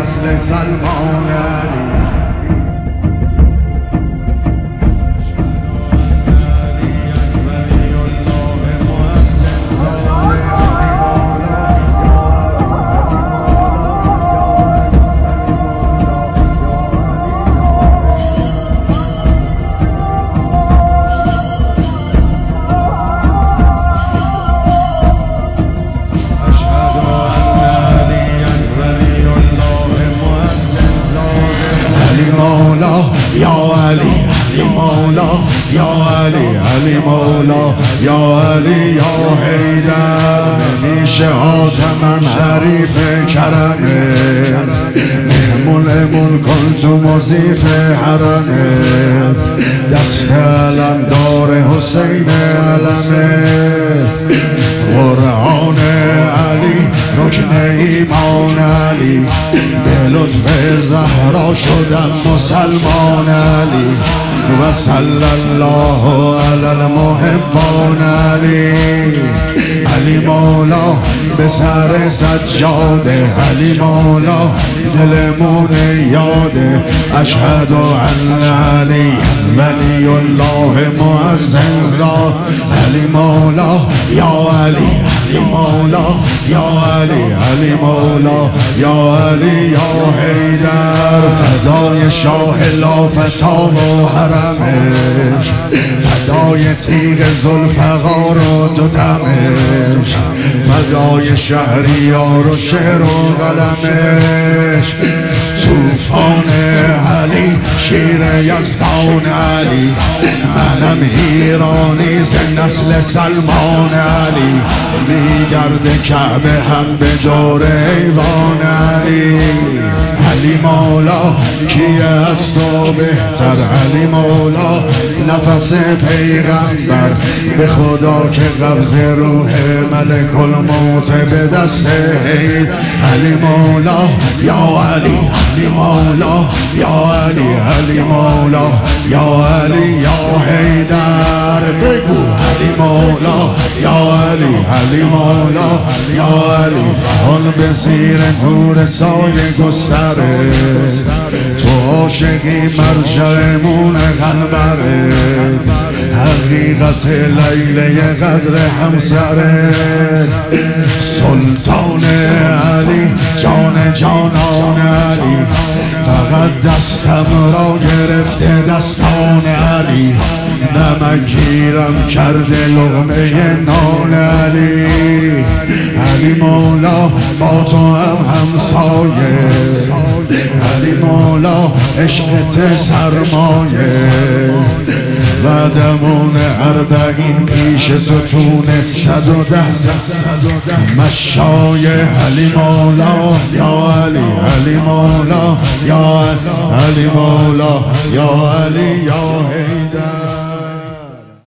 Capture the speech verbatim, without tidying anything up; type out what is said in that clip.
نسل سلمان علی. یا علی علی مولا یا علی علی مولا یا علی یا حیدر. میشه حاتمم حریف کرمه، مهمون امون کن تو مضیف حرمه. دست علم دار حسین علمه، قرآن علی رکن ایمان علی. به لطف زهرا شدم مسلمان علی. و صلی الله علی المحبان علی. علی مولا به سر سجاده، علی مولا دلمون یاده. اشهد ان علی ولی الله معزز ذات. علی مولا یا علی علی مولا یا علی علی مولا یا علی یا حیدر. فدای شاه لافتاب و حرمش، فدای تیغ ذوالفقار و دو دمش، فدای شهریار و شعر و قلمش. توفان علی شیر یزدان علی، منم ایرانی ز نسل سلمان علی. میگرد کعبه هم به جور ایوان علی. علی مولا کیه از تو بهتر، علی مولا نفس پیغمبر. به خدا که قبض روح ملک الموت به دست حید. علی مولا یا علی علی مولا یا علی علی مولا یا علی یا حیدر. بگو علی مولا یا علی علی مولا یا علی. آن به زیر نور سایه گستره، تو عاشقی مرجعمون قلبره. حقیقت لیله قدر همسره. سلطان علی جان جانان علی، فقط دستم را گرفته دستان علی. نمکگیرم کرده لقمه نان علی. علی مولا با تو هم همسایه، علی مولا عشقت سرمایه. بعدمون اربعین پیش ستون صد و ده مشای. علی مولا یا علی علی مولا یا علی مولا یا علی یا حیدر.